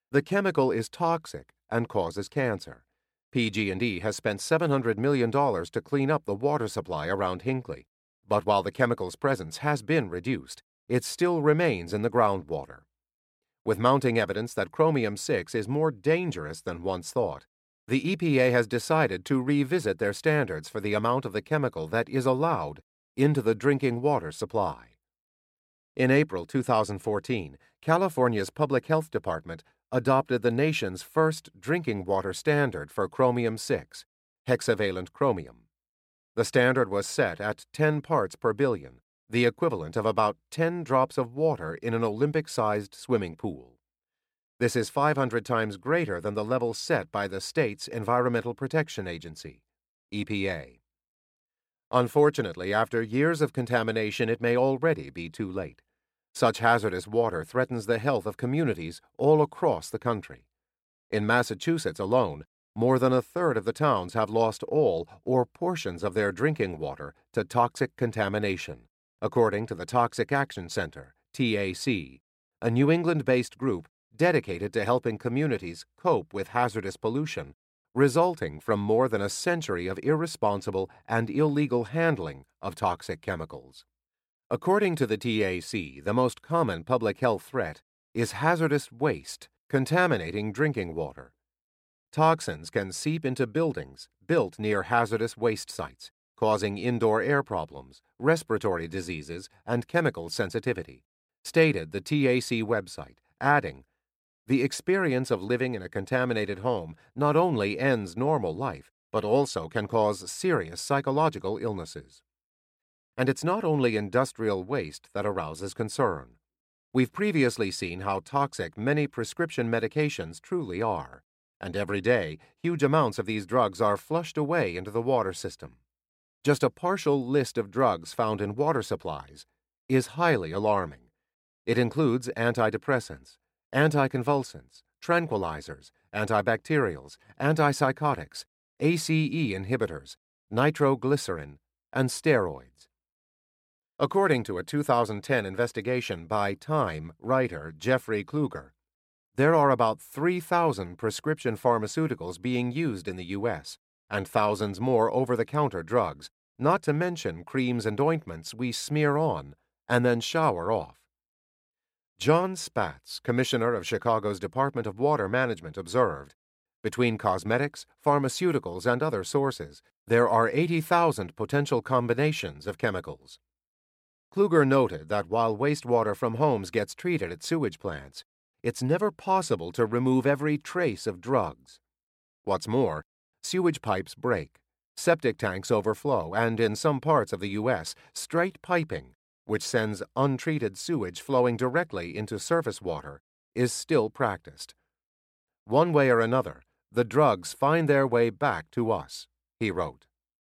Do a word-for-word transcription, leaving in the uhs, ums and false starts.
The chemical is toxic and causes cancer. P G and E has spent seven hundred million dollars to clean up the water supply around Hinckley, but while the chemical's presence has been reduced, it still remains in the groundwater. With mounting evidence that chromium six is more dangerous than once thought, the E P A has decided to revisit their standards for the amount of the chemical that is allowed into the drinking water supply. In April two thousand fourteen, California's Public Health Department adopted the nation's first drinking water standard for chromium six, hexavalent chromium. The standard was set at ten parts per billion, the equivalent of about ten drops of water in an Olympic-sized swimming pool. This is five hundred times greater than the level set by the state's Environmental Protection Agency, E P A. Unfortunately, after years of contamination, it may already be too late. Such hazardous water threatens the health of communities all across the country. In Massachusetts alone, more than a third of the towns have lost all or portions of their drinking water to toxic contamination, according to the Toxic Action Center, T A C, a New England-based group dedicated to helping communities cope with hazardous pollution resulting from more than a century of irresponsible and illegal handling of toxic chemicals. According to the T A C, the most common public health threat is hazardous waste contaminating drinking water. Toxins can seep into buildings built near hazardous waste sites, causing indoor air problems, respiratory diseases, and chemical sensitivity, stated the T A C website, adding, "The experience of living in a contaminated home not only ends normal life, but also can cause serious psychological illnesses." And it's not only industrial waste that arouses concern. We've previously seen how toxic many prescription medications truly are, and every day, huge amounts of these drugs are flushed away into the water system. Just a partial list of drugs found in water supplies is highly alarming. It includes antidepressants, anticonvulsants, tranquilizers, antibacterials, antipsychotics, A C E inhibitors, nitroglycerin, and steroids. According to a two thousand ten investigation by Time writer Jeffrey Kluger, there are about three thousand prescription pharmaceuticals being used in the U S and thousands more over-the-counter drugs, not to mention creams and ointments we smear on and then shower off. John Spatz, commissioner of Chicago's Department of Water Management, observed, "Between cosmetics, pharmaceuticals, and other sources, there are eighty thousand potential combinations of chemicals." Kluger noted that while wastewater from homes gets treated at sewage plants, it's never possible to remove every trace of drugs. What's more, sewage pipes break, septic tanks overflow, and in some parts of the U S, straight piping, which sends untreated sewage flowing directly into surface water, is still practiced. One way or another, the drugs find their way back to us, he wrote.